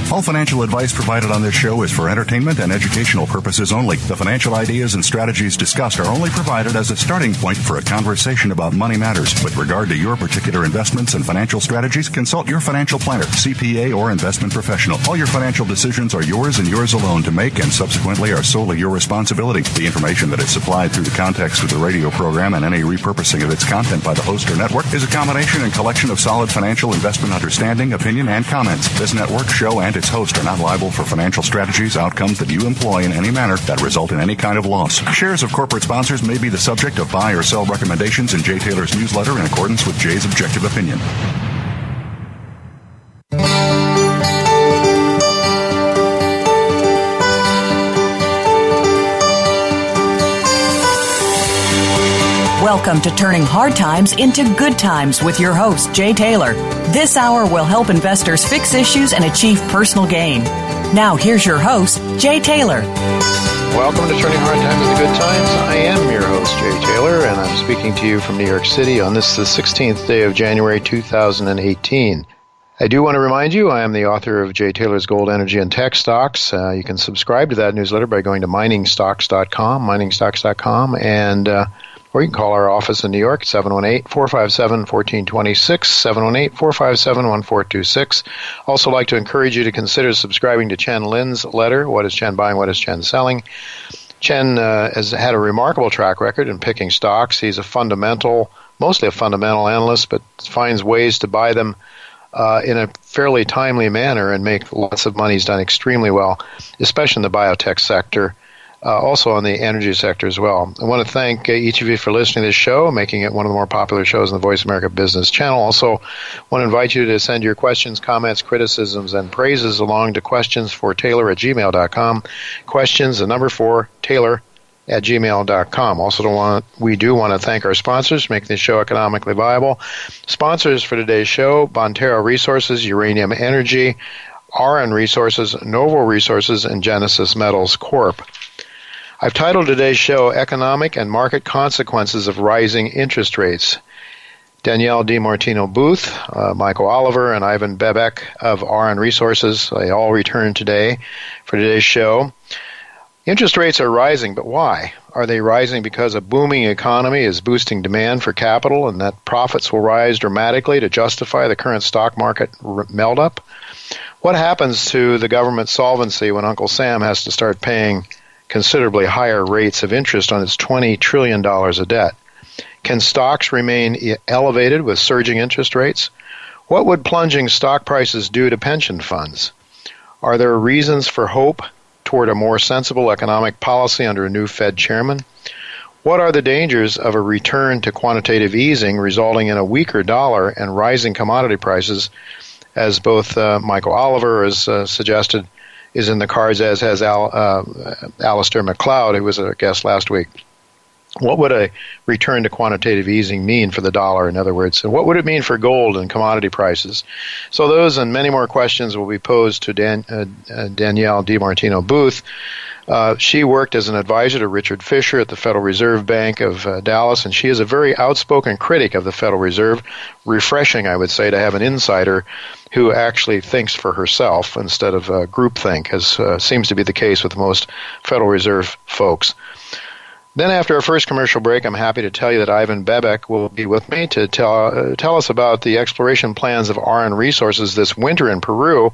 All financial advice provided on this show is for entertainment and educational purposes only. The financial ideas and strategies discussed are only provided as a starting point for a conversation about money matters. With regard to your particular investments and financial strategies, consult your financial planner, CPA, or investment professional. All your financial decisions are yours and yours alone to make, and subsequently are solely your responsibility. The information that is supplied through the context of the radio program and any repurposing of its content by the host or network is a combination and collection of solid financial investment understanding, opinion, and comments. This network, show, and its host are not liable for financial strategies, outcomes that you employ in any manner that result in any kind of loss. Shares of corporate sponsors may be the subject of buy or sell recommendations in Jay Taylor's newsletter in accordance with Jay's objective opinion. Welcome to Turning Hard Times into Good Times with your host, Jay Taylor. This hour will help investors fix issues and achieve personal gain. Now, here's your host, Jay Taylor. Welcome to Turning Hard Times into Good Times. I am your host, Jay Taylor, and I'm speaking to you from New York City on this, the 16th day of January 2018. I do want to remind you, I am the author of Jay Taylor's Gold, Energy, and Tech Stocks. You can subscribe to that newsletter by going to miningstocks.com, and or you can call our office in New York, 718-457-1426, 718-457-1426. Also like to encourage you to consider subscribing to Chen Lin's letter, What is Chen Buying, What is Chen Selling? Chen has had a remarkable track record in picking stocks. He's mostly a fundamental analyst, but finds ways to buy them in a fairly timely manner and make lots of money. He's done extremely well, especially in the biotech sector. Also on the energy sector as well. I want to thank each of you for listening to this show, making it one of the more popular shows on the Voice America Business Channel. Also want to invite you to send your questions, comments, criticisms, and praises along to questionsfortaylor@gmail.com. Questions, the number 4, Taylor@gmail.com. Also, we do want to thank our sponsors for making this show economically viable. Sponsors for today's show, Bonterra Resources, Uranium Energy, RN Resources, Novo Resources, and Genesis Metals Corp. I've titled today's show, Economic and Market Consequences of Rising Interest Rates. Danielle DiMartino Booth, Michael Oliver, and Ivan Bebek of RN Resources, they all returned today for today's show. Interest rates are rising, but why? Are they rising because a booming economy is boosting demand for capital and that profits will rise dramatically to justify the current stock market melt-up? What happens to the government solvency when Uncle Sam has to start paying considerably higher rates of interest on its $20 trillion of debt? Can stocks remain elevated with surging interest rates? What would plunging stock prices do to pension funds? Are there reasons for hope toward a more sensible economic policy under a new Fed chairman? What are the dangers of a return to quantitative easing resulting in a weaker dollar and rising commodity prices, as both Michael Oliver has suggested is in the cards, as has Alistair McLeod, who was a guest last week. What would a return to quantitative easing mean for the dollar, in other words? And what would it mean for gold and commodity prices? So those and many more questions will be posed to Danielle DiMartino Booth. She worked as an advisor to Richard Fisher at the Federal Reserve Bank of Dallas, and she is a very outspoken critic of the Federal Reserve. Refreshing, I would say, to have an insider who actually thinks for herself instead of groupthink, as seems to be the case with most Federal Reserve folks. Then after our first commercial break, I'm happy to tell you that Ivan Bebek will be with me to tell us about the exploration plans of RN Resources this winter in Peru.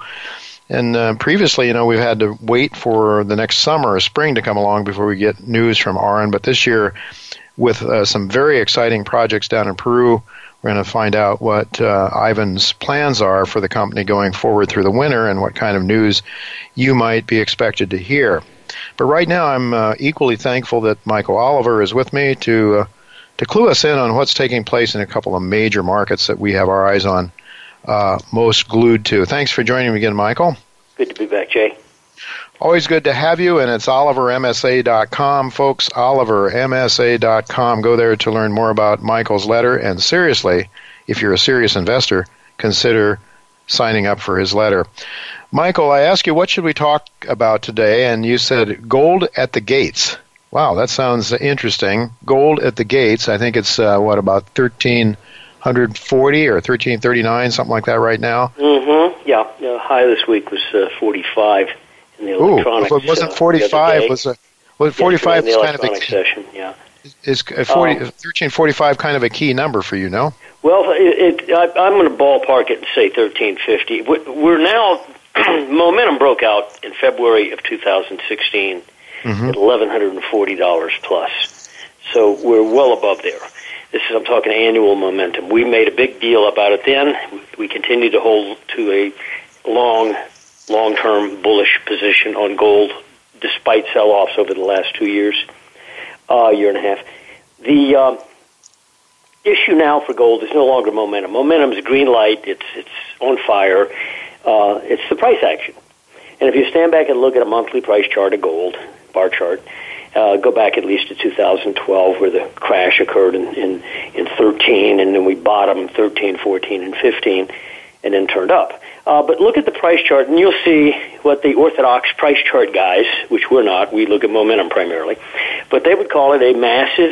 And previously, we've had to wait for the next summer or spring to come along before we get news from RN. But this year, with some very exciting projects down in Peru, we're going to find out what Ivan's plans are for the company going forward through the winter and what kind of news you might be expected to hear. But right now, I'm equally thankful that Michael Oliver is with me to clue us in on what's taking place in a couple of major markets that we have our eyes on most glued to. Thanks for joining me again, Michael. Good to be back, Jay. Always good to have you, and it's OliverMSA.com, folks, OliverMSA.com. Go there to learn more about Michael's letter, and seriously, if you're a serious investor, consider signing up for his letter. Michael, I asked you, what should we talk about today? And you said gold at the gates. Wow, that sounds interesting. Gold at the gates. I think it's, about 1,340 or 1,339, something like that right now. Mm-hmm. Yeah, high this week was 45 in the electronics. Ooh, if it wasn't 45, was 45 in the kind of a electronic session, yeah. Is 1345 kind of a key number for you, no? Well, I'm going to ballpark it and say 1350. We're now, momentum broke out in February of 2016 at $1,140 plus. So we're well above there. I'm talking annual momentum. We made a big deal about it then. We continue to hold to a long-term bullish position on gold despite sell-offs over the last 2 years, year and a half. The issue now for gold is no longer momentum. Momentum is a green light. It's on fire. It's the price action. And if you stand back and look at a monthly price chart of gold, bar chart, go back at least to 2012 where the crash occurred in 13, and then we bottomed 13, 14, and 15, and then turned up. But look at the price chart, and you'll see what the orthodox price chart guys, which we're not, we look at momentum primarily, but they would call it a massive,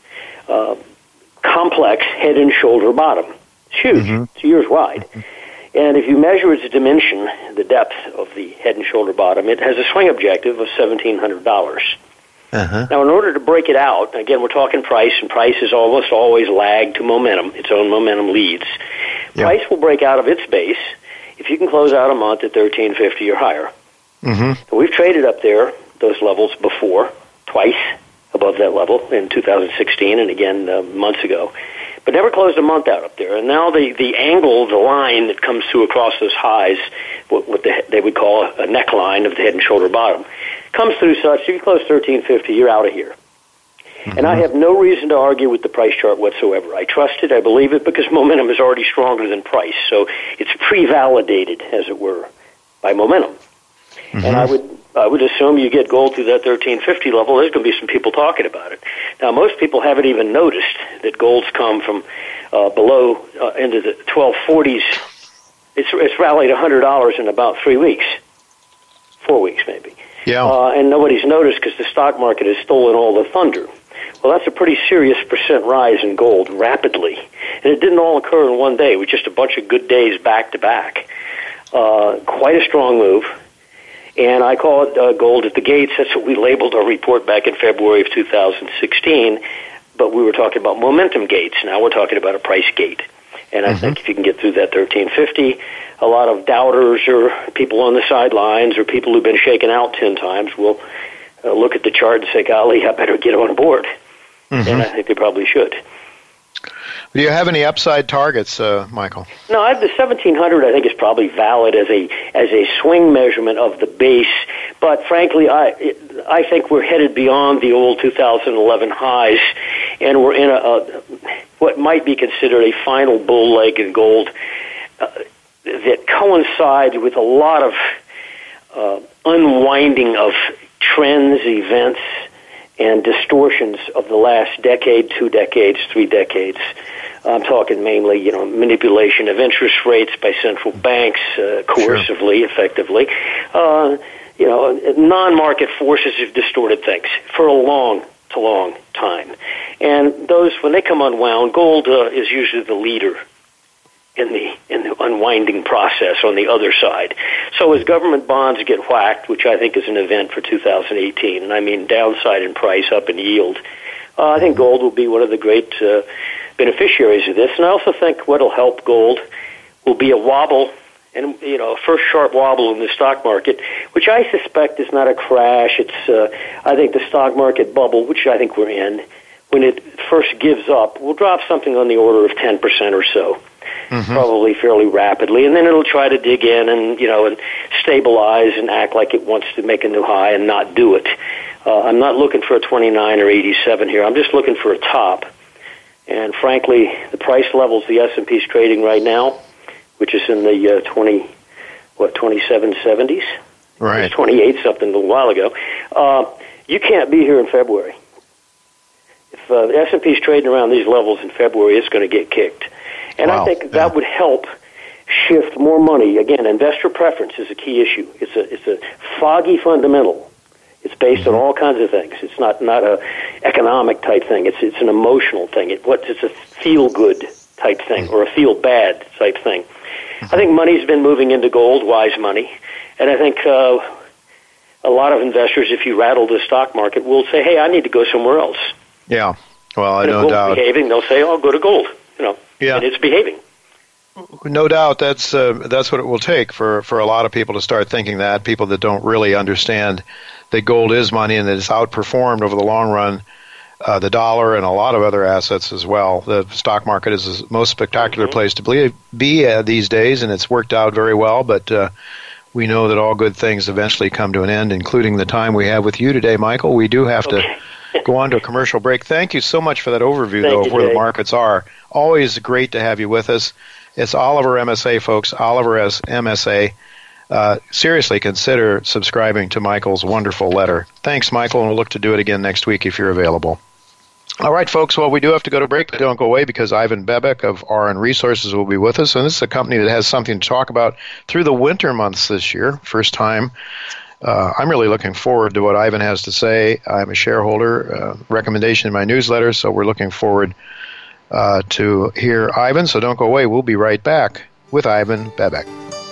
complex head and shoulder bottom. It's huge. It's years wide. And if you measure its dimension, the depth of the head and shoulder bottom, it has a swing objective of $1,700. Now, in order to break it out, again, we're talking price, and price is almost always lagged to momentum. Its own momentum leads. Price will break out of its base if you can close out a month at 1350 or higher. We've traded up there, those levels before, twice above that level in 2016 and again months ago, but never closed a month out up there. And now the angle, the line that comes through across those highs, what they would call a neckline of the head and shoulder bottom, comes through such, if you close 1350, you're out of here. And I have no reason to argue with the price chart whatsoever. I trust it, I believe it, because momentum is already stronger than price. So it's pre-validated, as it were, by momentum. And I would assume you get gold through that 1350 level, there's going to be some people talking about it. Now, most people haven't even noticed that gold's come from below into the 1240s. It's rallied $100 in about 3 weeks, 4 weeks maybe. And nobody's noticed because the stock market has stolen all the thunder. Well, that's a pretty serious percent rise in gold rapidly. And it didn't all occur in one day. It was just a bunch of good days back to back. Quite a strong move. And I call it gold at the gates. That's what we labeled our report back in February of 2016. But we were talking about momentum gates. Now we're talking about a price gate. And I think if you can get through that 1350, a lot of doubters or people on the sidelines or people who've been shaken out 10 times will look at the chart and say, golly, I better get on board. And I think they probably should. Do you have any upside targets, Michael? No, the 1700 I think is probably valid as a swing measurement of the base. But frankly, I think we're headed beyond the old 2011 highs, and we're in what might be considered a final bull leg in gold that coincides with a lot of unwinding of trends, events, and distortions of the last decade, 2 decades, 3 decades. I'm talking mainly, manipulation of interest rates by central banks, coercively, effectively. Non-market forces have distorted things for a long time. And those, when they come unwound, gold is usually the leader in the unwinding process on the other side. So as government bonds get whacked, which I think is an event for 2018, and I mean downside in price, up in yield, I think gold will be one of the great beneficiaries of this. And I also think what will help gold will be a wobble, and a first sharp wobble in the stock market, which I suspect is not a crash. It's I think the stock market bubble, which I think we're in, when it first gives up, will drop something on the order of 10% or so. Probably fairly rapidly, and then it'll try to dig in and and stabilize and act like it wants to make a new high and not do it. I'm not looking for a 29 or 87 here. I'm just looking for a top. And frankly, the price levels the S&P's trading right now, which is in the 2770s, right? It was 28 something a little while ago. You can't be here in February. If the S&P's trading around these levels in February, it's going to get kicked. And I think that would help shift more money. Again, investor preference is a key issue. It's a foggy fundamental. It's based on all kinds of things. It's not a economic type thing. It's an emotional thing. It's a feel good type thing or a feel bad type thing. I think money's been moving into gold, wise money, and I think a lot of investors, if you rattle the stock market, will say, "Hey, I need to go somewhere else." Yeah, well, and no doubt. If gold's behaving, they'll say, "I'll go to gold." Yeah. And it's behaving. No doubt, that's what it will take for a lot of people to start thinking that. People that don't really understand that gold is money and that it's outperformed over the long run the dollar and a lot of other assets as well. The stock market is the most spectacular place to be these days, and it's worked out very well. But we know that all good things eventually come to an end, including the time we have with you today, Michael. We do have to go on to a commercial break. Thank you so much for that overview, of where the markets are. Always great to have you with us. It's Oliver MSA, folks. Oliver S. MSA. Seriously, consider subscribing to Michael's wonderful letter. Thanks, Michael, and we'll look to do it again next week if you're available. All right, folks. Well, we do have to go to break, but don't go away because Ivan Bebek of RN Resources will be with us. And this is a company that has something to talk about through the winter months this year. First time. I'm really looking forward to what Ivan has to say. I'm a shareholder, recommendation in my newsletter, so we're looking forward to hear Ivan. So don't go away. We'll be right back with Ivan Bebek.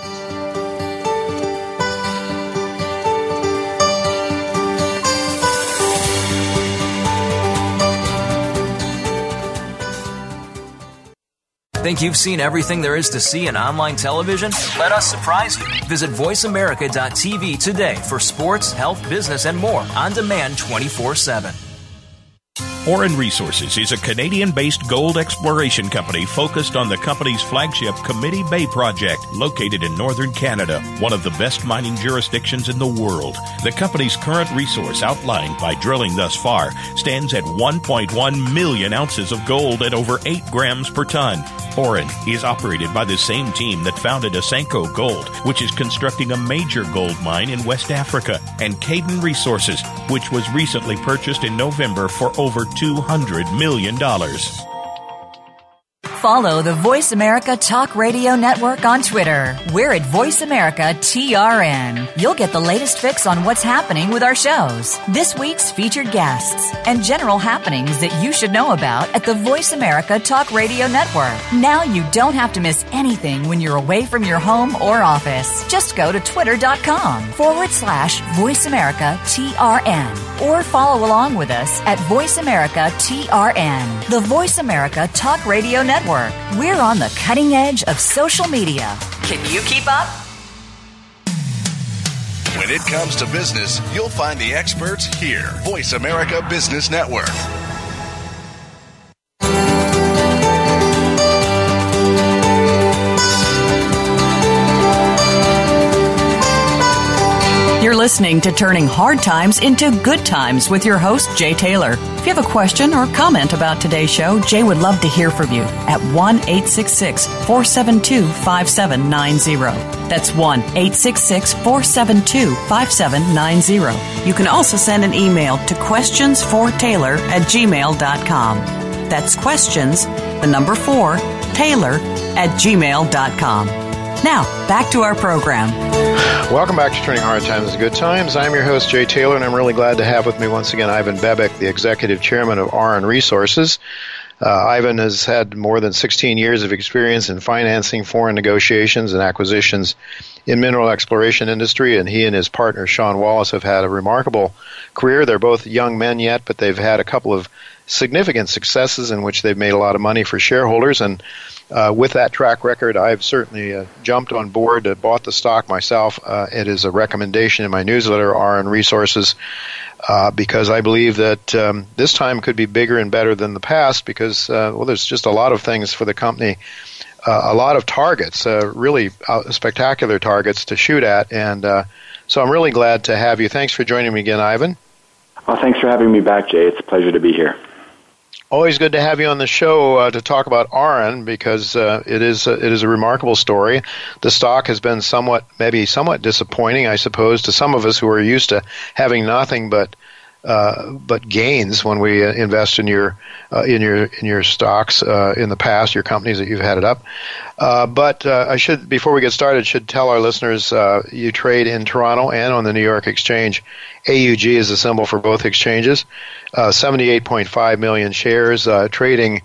Think you've seen everything there is to see in online television? Let us surprise you. Visit voiceamerica.tv today for sports, health, business, and more on demand 24/7. Orin Resources is a Canadian-based gold exploration company focused on the company's flagship Committee Bay project, located in northern Canada, one of the best mining jurisdictions in the world. The company's current resource outlined by drilling thus far stands at 1.1 million ounces of gold at over 8 grams per ton. Orin is operated by the same team that founded Asanko Gold, which is constructing a major gold mine in West Africa, and Caden Resources, which was recently purchased in November for over $200 million. Follow the Voice America Talk Radio Network on Twitter. We're at Voice America TRN. You'll get the latest fix on what's happening with our shows, this week's featured guests, and general happenings that you should know about at the Voice America Talk Radio Network. Now you don't have to miss anything when you're away from your home or office. Just go to twitter.com/Voice America TRN or follow along with us at Voice America TRN, the Voice America Talk Radio Network. We're on the cutting edge of social media. Can you keep up? When it comes to business, you'll find the experts here. Voice America Business Network. You're listening to Turning Hard Times into Good Times with your host, Jay Taylor. If you have a question or comment about today's show, Jay would love to hear from you at 1-866-472-5790. That's 1-866-472-5790. You can also send an email to questionsfortaylor@gmail.com. That's questions, the number 4, Taylor@gmail.com. Now, back to our program. Welcome back to Turning Hard Times into Good Times. I'm your host, Jay Taylor, and I'm really glad to have with me once again Ivan Bebek, the Executive Chairman of RN Resources. Ivan has had more than 16 years of experience in financing, foreign negotiations, and acquisitions in mineral exploration industry, and he and his partner, Sean Wallace, have had a remarkable career. They're both young men yet, but they've had a couple of significant successes in which they've made a lot of money for shareholders, and with that track record, I've certainly jumped on board, bought the stock myself. It is a recommendation in my newsletter, RN Resources, because I believe that this time could be bigger and better than the past because, there's just a lot of things for the company, a lot of targets, really spectacular targets to shoot at, and so I'm really glad to have you. Thanks for joining me again, Ivan. Well, thanks for having me back, Jay. It's a pleasure to be here. Always good to have you on the show to talk about RN because it is a remarkable story. The stock has been somewhat disappointing, I suppose, to some of us who are used to having nothing but gains when we invest in your stocks in the past, your companies that you've headed up. But I should, before we get started, tell our listeners you trade in Toronto and on the New York Exchange. AUG is the symbol for both exchanges. 78.5 million shares, trading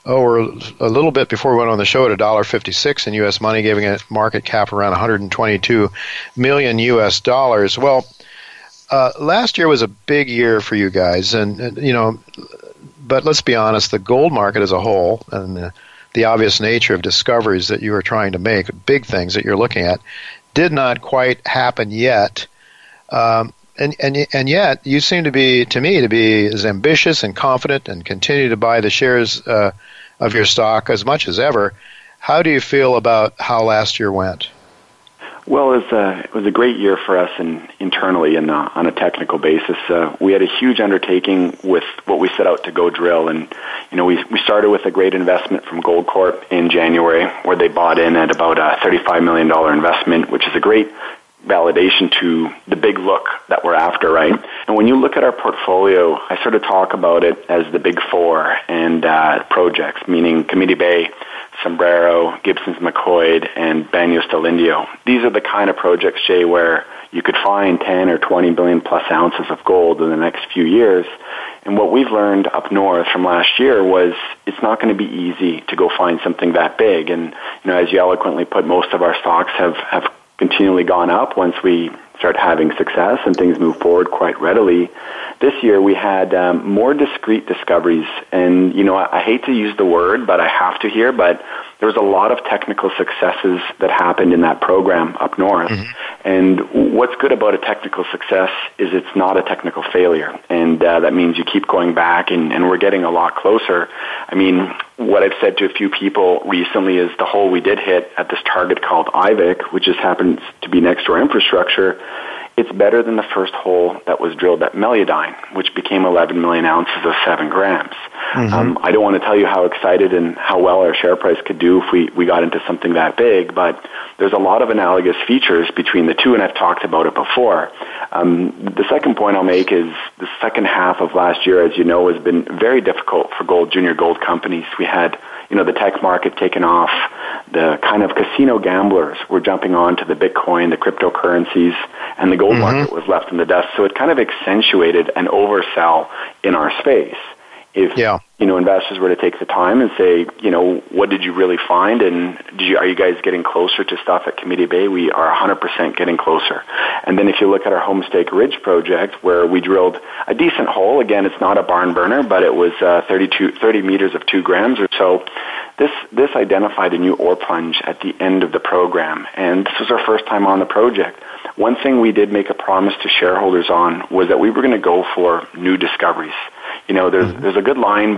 we're a little bit before we went on the show at $1.56 in U.S. money, giving a market cap around $122 million U.S. dollars. Well, last year was a big year for you guys, and but let's be honest, the gold market as a whole and the obvious nature of discoveries that you are trying to make, big things that you're looking at, did not quite happen yet. And yet you seem to me to be as ambitious and confident and continue to buy the shares of your stock as much as ever. How do you feel about how last year went? Well, it was a great year for us internally and on a technical basis. We had a huge undertaking with what we set out to go drill, and we started with a great investment from Goldcorp in January, where they bought in at about a $35 million investment, which is a great validation to the big look that we're after, right? And when you look at our portfolio, I sort of talk about it as the big four and projects, meaning Committee Bay, Sombrero, Gibson's McCoy, and Baños del Indio. These are the kind of projects, Jay, where you could find 10 or 20 billion plus ounces of gold in the next few years. And what we've learned up north from last year was it's not going to be easy to go find something that big. And, as you eloquently put, most of our stocks have continually gone up once we start having success and things move forward quite readily. This year we had more discrete discoveries, and I hate to use the word, but I have to here, but there was a lot of technical successes that happened in that program up north. Mm-hmm. And what's good about a technical success is it's not a technical failure, and that means you keep going back, and we're getting a lot closer. I mean, what I've said to a few people recently is the hole we did hit at this target called Ivik, which just happens to be next to our infrastructure, it's better than the first hole that was drilled at Meliadine, which became 11 million ounces of 7 grams. Mm-hmm. I don't want to tell you how excited and how well our share price could do if we got into something that big, but there's a lot of analogous features between the two, and I've talked about it before. The second point I'll make is the second half of last year, as you know, has been very difficult for junior gold companies. We had the tech market taken off. The kind of casino gamblers were jumping on to the Bitcoin, the cryptocurrencies, and the gold market was left in the dust. So it kind of accentuated an oversell in our space. If investors were to take the time and say, what did you really find, and are you guys getting closer to stuff at Committee Bay? We are 100% getting closer. And then if you look at our Homestake Ridge project, where we drilled a decent hole, again, it's not a barn burner, but it was 30 meters of 2 grams or so. This identified a new ore plunge at the end of the program, and this was our first time on the project. One thing we did make a promise to shareholders on was that we were going to go for new discoveries. There's a good line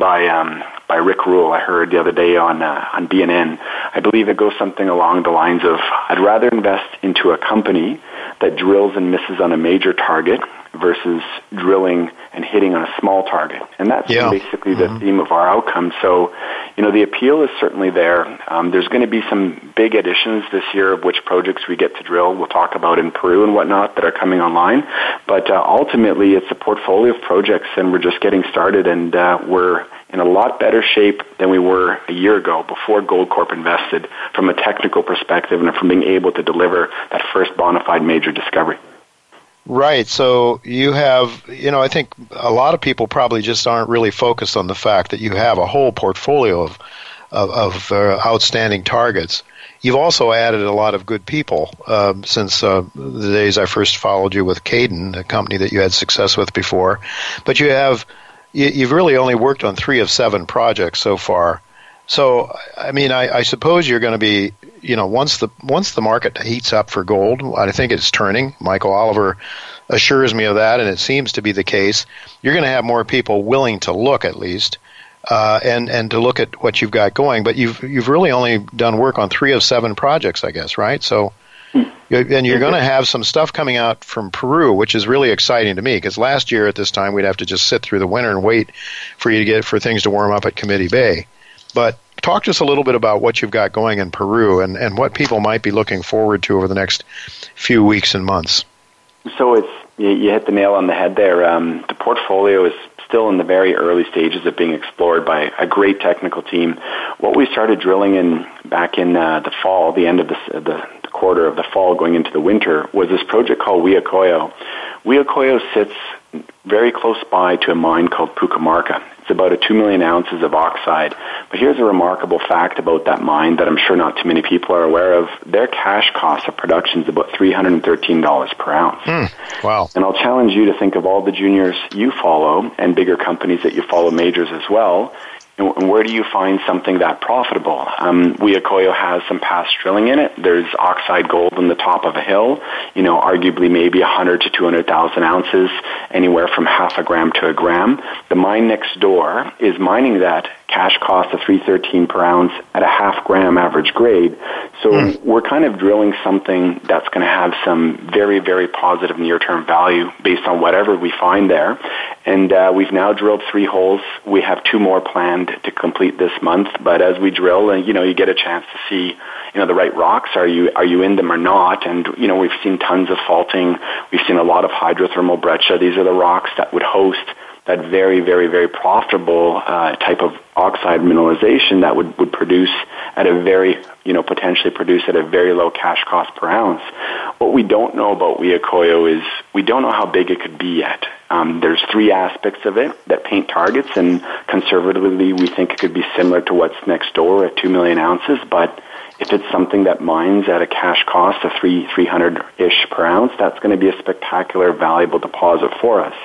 by Rick Rule I heard the other day on BNN. I believe it goes something along the lines of, I'd rather invest into a company that drills and misses on a major target versus drilling and hitting on a small target. And that's basically the theme of our outcome. So, the appeal is certainly there. There's going to be some big additions this year of which projects we get to drill. We'll talk about in Peru and whatnot that are coming online. But ultimately, it's a portfolio of projects, and we're just getting started, and we're in a lot better shape than we were a year ago before Goldcorp invested from a technical perspective and from being able to deliver that first bona fide major discovery. Right. So you have, I think a lot of people probably just aren't really focused on the fact that you have a whole portfolio of outstanding targets. You've also added a lot of good people since the days I first followed you with Caden, a company that you had success with before. But you've really only worked on 3 of 7 projects so far. So, I mean, I suppose you're going to be, once the market heats up for gold, I think it's turning. Michael Oliver assures me of that, and it seems to be the case. You're going to have more people willing to look, at least, and to look at what you've got going. But you've really only done work on 3 of 7 projects, I guess, right? So, and you're going to have some stuff coming out from Peru, which is really exciting to me, because last year at this time we'd have to just sit through the winter and wait for things to warm up at Committee Bay. But talk to us a little bit about what you've got going in Peru and what people might be looking forward to over the next few weeks and months. So you hit the nail on the head there. The portfolio is still in the very early stages of being explored by a great technical team. What we started drilling in back in the fall, the end of the quarter of the fall going into the winter, was this project called Huillacoyo, Huehucoyo sits very close by to a mine called Pucamarca. It's about 2 million ounces of oxide. But here's a remarkable fact about that mine that I'm sure not too many people are aware of. Their cash cost of production is about $313 per ounce. Wow. And I'll challenge you to think of all the juniors you follow and bigger companies that you follow, majors as well. And where do you find something that profitable? Huehucoyo has some past drilling in it. There's oxide gold on the top of a hill, arguably maybe 100 to 200,000 ounces, anywhere from half a gram to a gram. The mine next door is mining that cash cost of $313 per ounce at a half gram average grade. So we're kind of drilling something that's going to have some very, very positive near-term value based on whatever we find there. And we've now drilled 3 holes. We have 2 more planned to complete this month. But as we drill, you get a chance to see, the right rocks. Are you in them or not? And, we've seen tons of faulting. We've seen a lot of hydrothermal breccia. These are the rocks that would host that very, very, very profitable type of oxide mineralization that would produce at a very, potentially produce at a very low cash cost per ounce. What we don't know about Huehucoyo is we don't know how big it could be yet. There's 3 aspects of it that paint targets, and conservatively we think it could be similar to what's next door at 2 million ounces, but if it's something that mines at a cash cost of $300-ish per ounce, that's going to be a spectacular, valuable deposit for us.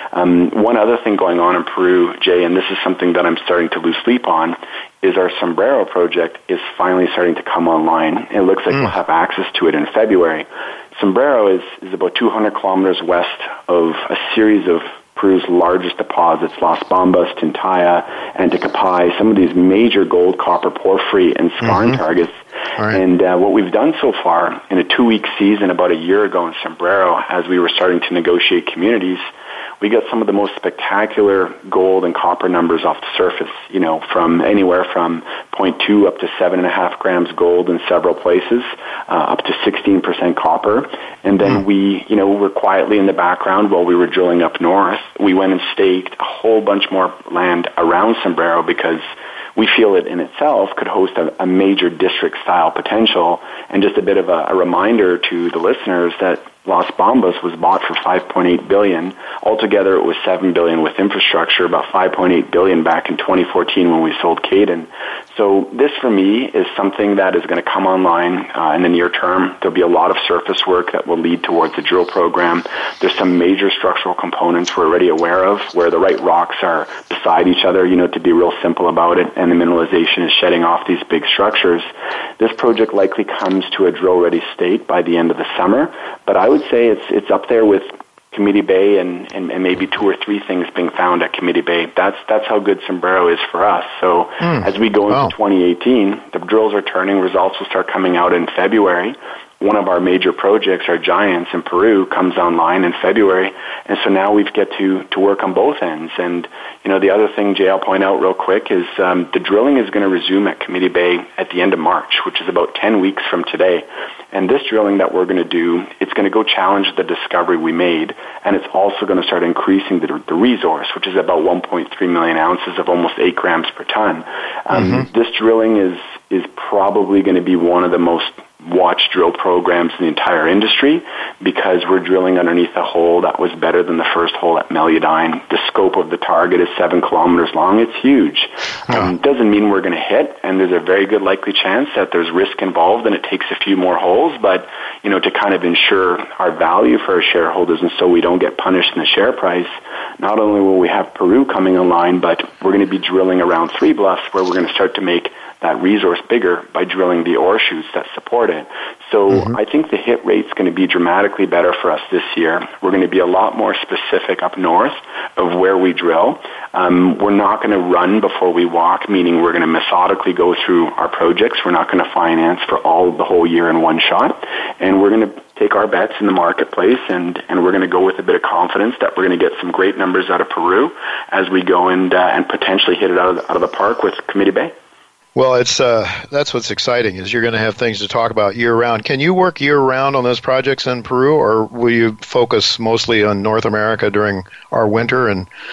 One other thing going on in Peru, Jay, and this is something that I'm starting to lose sleep on, is our Sombrero project is finally starting to come online. It looks like we'll have access to it in February. Sombrero is about 200 kilometers west of a series of Peru's largest deposits, Las Bambas, Tintaya, Anticapai, some of these major gold, copper, porphyry, and skarn targets. Right. And what we've done so far in a 2-week season about a year ago in Sombrero, as we were starting to negotiate communities, we got some of the most spectacular gold and copper numbers off the surface, from anywhere from 0.2 up to 7.5 grams gold in several places, up to 16% copper. And then we, were quietly in the background while we were drilling up north. We went and staked a whole bunch more land around Sombrero because we feel it in itself could host a major district-style potential. And just a bit of a reminder to the listeners that Las Bambas was bought for $5.8 billion. Altogether, it was $7 billion with infrastructure, about $5.8 billion back in 2014 when we sold Caden. So this, for me, is something that is going to come online in the near term. There'll be a lot of surface work that will lead towards the drill program. There's some major structural components we're already aware of, where the right rocks are beside each other, to be real simple about it, and the mineralization is shedding off these big structures. This project likely comes to a drill-ready state by the end of the summer, but I would say it's up there with Committee Bay and maybe 2 or 3 things being found at Committee Bay. That's how good Sombrero is for us. So as we go into 2018, the drills are turning. Results will start coming out in February. One of our major projects, our Giants in Peru, comes online in February. And so now we get to work on both ends. And, the other thing, Jay, I'll point out real quick is the drilling is going to resume at Committee Bay at the end of March, which is about 10 weeks from today. And this drilling that we're going to do, it's going to go challenge the discovery we made, and it's also going to start increasing the resource, which is about 1.3 million ounces of almost 8 grams per ton. This drilling is probably going to be one of the most watched drill programs in the entire industry because we're drilling underneath a hole that was better than the first hole at Meliadine. The scope of the target is 7 kilometers long. It's huge. Doesn't mean we're going to hit, and there's a very good likely chance that there's risk involved and it takes a few more holes, but to kind of ensure our value for our shareholders and so we don't get punished in the share price, not only will we have Peru coming online, but we're going to be drilling around Three Bluffs where we're going to start to make that resource bigger by drilling the ore chutes that support it. So I think the hit rate's going to be dramatically better for us this year. We're going to be a lot more specific up north of where we drill. We're not going to run before we walk, meaning we're going to methodically go through our projects. We're not going to finance for the whole year in one shot. And we're going to take our bets in the marketplace, and we're going to go with a bit of confidence that we're going to get some great numbers out of Peru as we go and potentially hit it out of the park with Committee Bay. Well, that's what's exciting is you're going to have things to talk about year-round. Can you work year-round on those projects in Peru, or will you focus mostly on North America during our winter and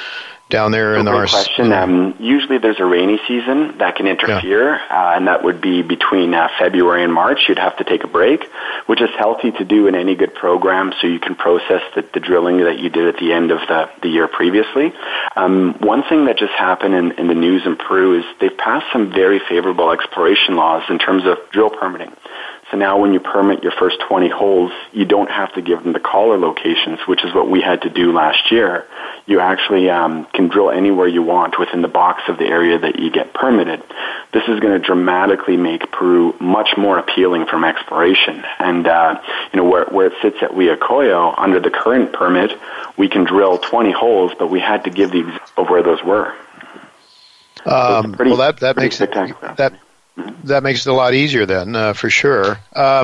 down there in Great question. Usually there's a rainy season that can interfere, and that would be between February and March. You'd have to take a break, which is healthy to do in any good program so you can process the drilling that you did at the end of the year previously. One thing that just happened in the news in Peru is they've passed some very favorable exploration laws in terms of drill permitting. So now when you permit your first 20 holes, you don't have to give them the collar locations, which is what we had to do last year. You actually can drill anywhere you want within the box of the area that you get permitted. This is going to dramatically make Peru much more appealing from exploration. And, where it sits at Huillacoyo, under the current permit, we can drill 20 holes, but we had to give the example of where those were. That makes it that makes it a lot easier then, for sure.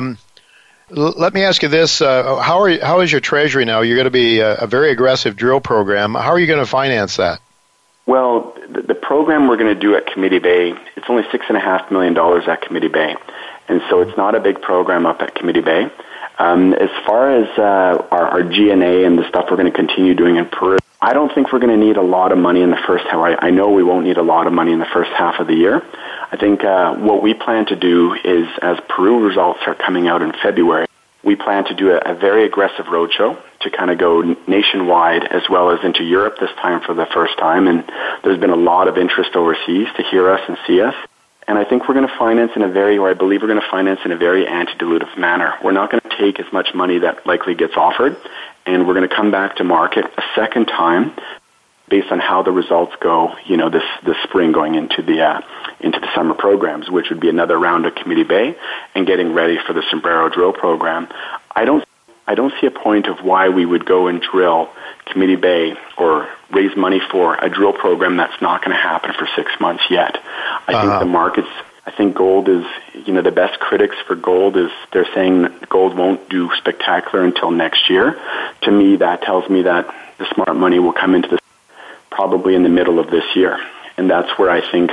Let me ask you this: how is your treasury now? You're going to be a very aggressive drill program. How are you going to finance that? Well, the program we're going to do at Committee Bay, it's only $6.5 million at Committee Bay, and so it's not a big program up at Committee Bay. As far as our G&A and the stuff we're going to continue doing in Peru, I don't think we're going to need a lot of money in the first half. I know we won't need a lot of money in the first half of the year. I think what we plan to do is, as Peru results are coming out in February, we plan to do a very aggressive roadshow to kind of go nationwide as well as into Europe this time for the first time. And there's been a lot of interest overseas to hear us and see us. And I think we're going to finance I believe we're going to finance in a very anti-dilutive manner. We're not going to take as much money that likely gets offered, and we're going to come back to market a second time based on how the results go, this spring going into the summer programs, which would be another round of Committee Bay and getting ready for the Sombrero drill program. I don't see a point of why we would go and drill Committee Bay or raise money for a drill program that's not going to happen for 6 months yet. I think gold is, the best critics for gold is they're saying that gold won't do spectacular until next year. To me, that tells me that the smart money will come into this probably in the middle of this year. And that's where I think,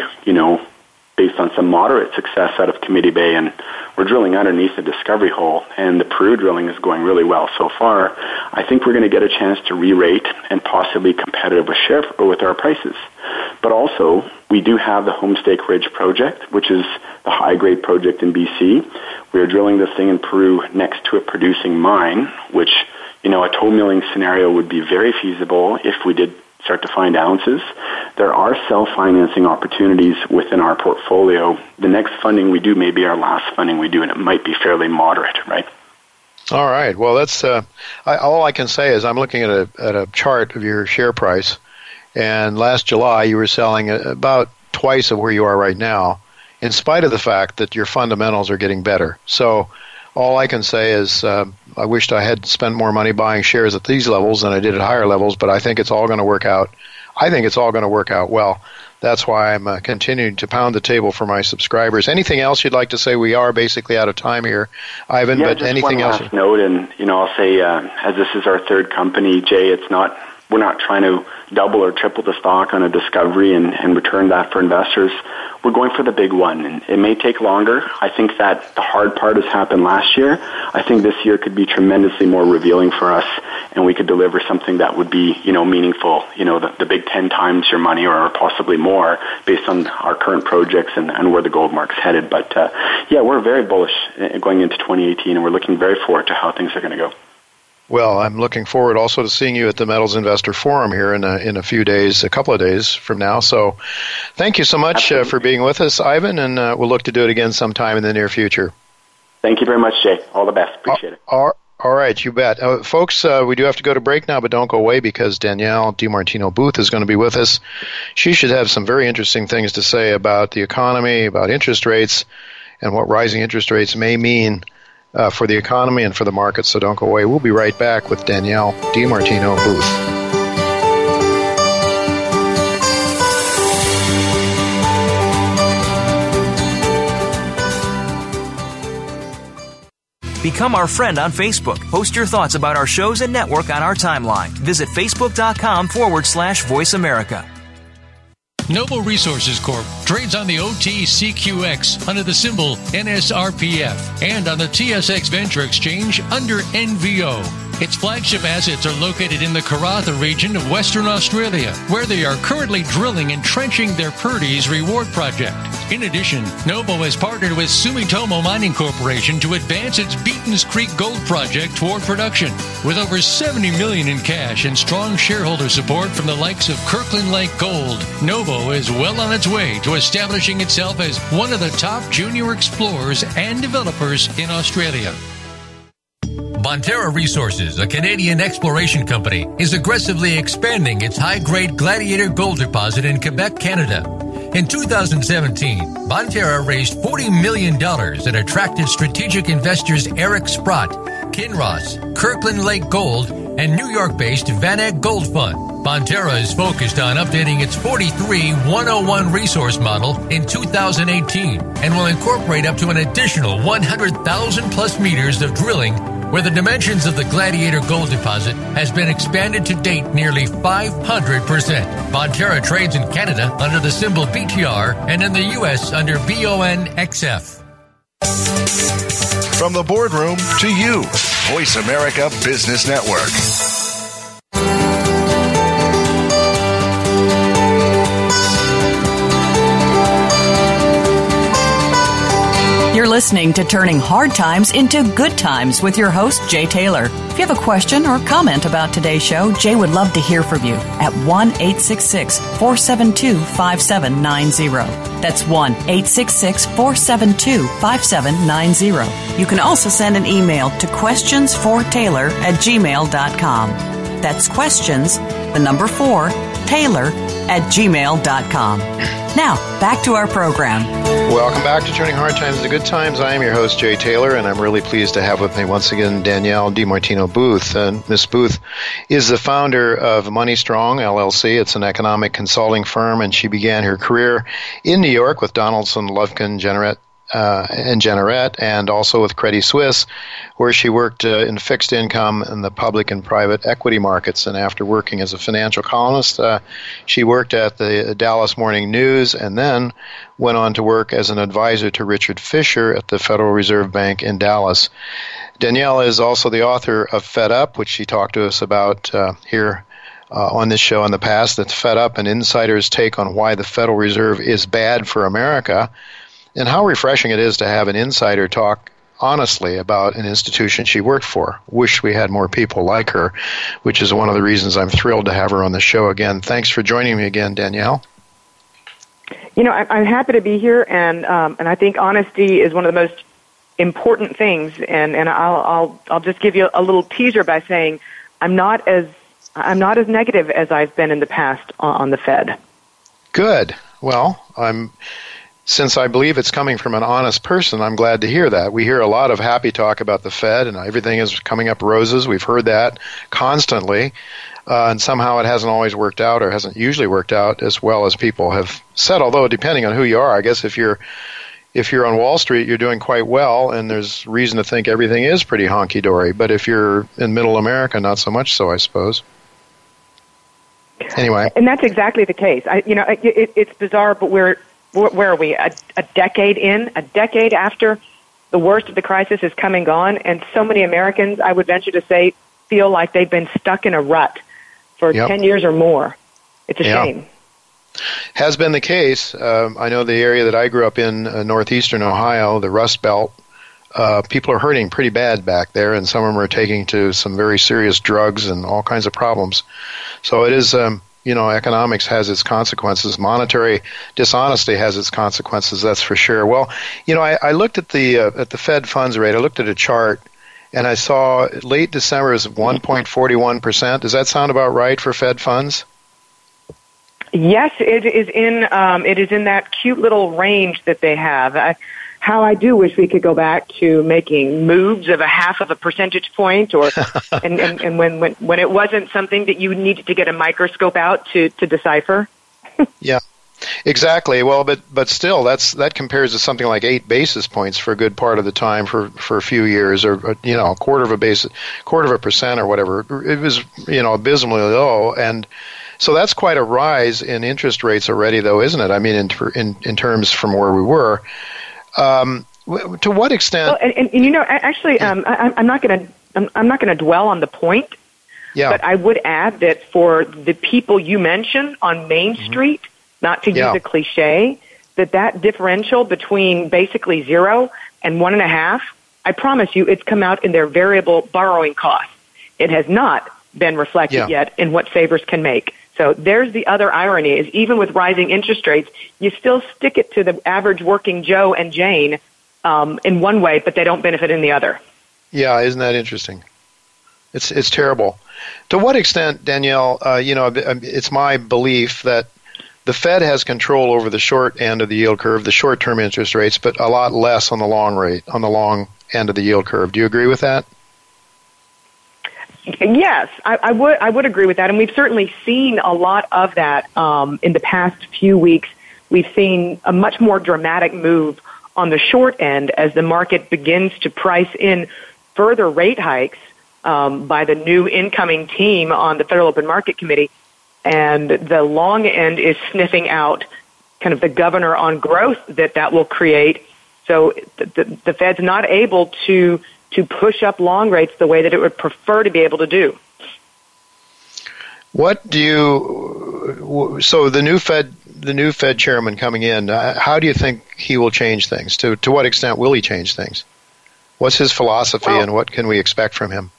based on some moderate success out of Committee Bay, and we're drilling underneath the discovery hole, and the Peru drilling is going really well so far, I think we're going to get a chance to re-rate and possibly competitive with our prices. But also, we do have the Homestake Ridge project, which is the high-grade project in BC. We are drilling this thing in Peru next to a producing mine, which, a toll milling scenario would be very feasible if we did start to find ounces. There are self-financing opportunities within our portfolio. The next funding we do may be our last funding we do, and it might be fairly moderate, right? All right. Well, that's all I can say is I'm looking at a chart of your share price, and last July you were selling about twice of where you are right now, in spite of the fact that your fundamentals are getting better. So all I can say is I wished I had spent more money buying shares at these levels than I did at higher levels, but I think it's all going to work out. I think it's all going to work out well. That's why I'm continuing to pound the table for my subscribers. Anything else you'd like to say? We are basically out of time here, Ivan, but just anything else? One last note, and I'll say, as this is our third company, Jay, we're not trying to double or triple the stock on a discovery and return that for investors. We're going for the big one, and it may take longer. I think that the hard part has happened last year. I think this year could be tremendously more revealing for us, and we could deliver something that would be, meaningful, the big 10 times your money or possibly more based on our current projects and where the gold market's headed. But, we're very bullish going into 2018, and we're looking very forward to how things are going to go. Well, I'm looking forward also to seeing you at the Metals Investor Forum here in a few days, a couple of days from now. So thank you so much for being with us, Ivan, and we'll look to do it again sometime in the near future. Thank you very much, Jay. All the best. Appreciate it. All right, you bet. Folks, we do have to go to break now, but don't go away because Danielle DiMartino Booth is going to be with us. She should have some very interesting things to say about the economy, about interest rates, and what rising interest rates may mean for the economy and for the market, so don't go away. We'll be right back with Danielle DiMartino Booth. Become our friend on Facebook. Post your thoughts about our shows and network on our timeline. Visit Facebook.com/Voice America. Noble Resources Corp. trades on the OTCQX under the symbol NSRPF and on the TSX Venture Exchange under NVO. Its flagship assets are located in the Karatha region of Western Australia, where they are currently drilling and trenching their Purdy's Reward project. In addition, Novo has partnered with Sumitomo Mining Corporation to advance its Beaton's Creek Gold project toward production. With over $70 million in cash and strong shareholder support from the likes of Kirkland Lake Gold, Novo is well on its way to establishing itself as one of the top junior explorers and developers in Australia. Bonterra Resources, a Canadian exploration company, is aggressively expanding its high-grade Gladiator gold deposit in Quebec, Canada. In 2017, Bonterra raised $40 million and attracted strategic investors Eric Sprott, Kinross, Kirkland Lake Gold, and New York-based Van Eck Gold Fund. Bonterra is focused on updating its 43-101 resource model in 2018 and will incorporate up to an additional 100,000-plus meters of drilling, where the dimensions of the Gladiator gold deposit has been expanded to date nearly 500%. Bonterra trades in Canada under the symbol BTR and in the U.S. under BONXF. From the boardroom to you, Voice America Business Network. You're listening to Turning Hard Times into Good Times with your host, Jay Taylor. If you have a question or comment about today's show, Jay would love to hear from you at 1-866-472-5790. That's 1-866-472-5790. You can also send an email to questionsfortaylor@gmail.com. That's questions, the number 4, Taylor@gmail.com. Now, back to our program. Welcome back to Turning Hard Times into Good Times. I am your host, Jay Taylor, and I'm really pleased to have with me once again Danielle DiMartino Booth. And Ms. Booth is the founder of Money Strong, LLC. It's an economic consulting firm, and she began her career in New York with Donaldson, Lufkin, Generette, and also with Credit Suisse, where she worked in fixed income in the public and private equity markets. And after working as a financial columnist, she worked at the Dallas Morning News and then went on to work as an advisor to Richard Fisher at the Federal Reserve Bank in Dallas. Danielle is also the author of Fed Up, which she talked to us about here on this show in the past. That's Fed Up, an insider's take on why the Federal Reserve is bad for America, and how refreshing it is to have an insider talk honestly about an institution she worked for. Wish we had more people like her, which is one of the reasons I'm thrilled to have her on the show again. Thanks for joining me again, Danielle. You know, I'm happy to be here, and I think honesty is one of the most important things. And I'll just give you a little teaser by saying I'm not as negative as I've been in the past on the Fed. Good. Well, since I believe it's coming from an honest person, I'm glad to hear that. We hear a lot of happy talk about the Fed and everything is coming up roses. We've heard that constantly, and somehow it hasn't always worked out, or hasn't usually worked out as well as people have said, although depending on who you are. I guess if you're on Wall Street, you're doing quite well, and there's reason to think everything is pretty honky-dory. But if you're in middle America, not so much so, I suppose. Anyway. And that's exactly the case. It's bizarre, but where are we? A decade after the worst of the crisis is come and gone, and so many Americans, I would venture to say, feel like they've been stuck in a rut for 10 years or more. It's a shame. Has been the case. I know the area that I grew up in, northeastern Ohio, the Rust Belt, people are hurting pretty bad back there, and some of them are taking to some very serious drugs and all kinds of problems. So it is... economics has its consequences. Monetary dishonesty has its consequences, that's for sure. Well, I looked at the Fed funds rate. I looked at a chart, and I saw late December is 1.41%. Does that sound about right for Fed funds? Yes, it is in that cute little range that they have. How I do wish we could go back to making moves of 0.5 percentage point, or and when it wasn't something that you needed to get a microscope out to decipher. Yeah, exactly. Well, but still, that compares to something like 8 basis points for a good part of the time for a few years, or a quarter of a percent or whatever. It was abysmally low, and so that's quite a rise in interest rates already, though, isn't it? I mean, in terms from where we were. To what extent? Well, actually, I'm not going to I'm not going to dwell on the point, but I would add that for the people you mentioned on Main Street, not to use a cliche, that differential between basically 0 and 1.5, I promise you it's come out in their variable borrowing costs. It has not been reflected yet in what savers can make. So there's the other irony, is even with rising interest rates, you still stick it to the average working Joe and Jane in one way, but they don't benefit in the other. Yeah, isn't that interesting? It's terrible. To what extent, Danielle, it's my belief that the Fed has control over the short end of the yield curve, the short-term interest rates, but a lot less on the long end of the yield curve. Do you agree with that? Yes, I would agree with that, and we've certainly seen a lot of that in the past few weeks. We've seen a much more dramatic move on the short end as the market begins to price in further rate hikes by the new incoming team on the Federal Open Market Committee, and the long end is sniffing out kind of the governor on growth that will create. So the Fed's not able to push up long rates the way that it would prefer to be able to do. So the new Fed chairman coming in, how do you think he will change things? To what extent will he change things? What's his philosophy, and what can we expect from him?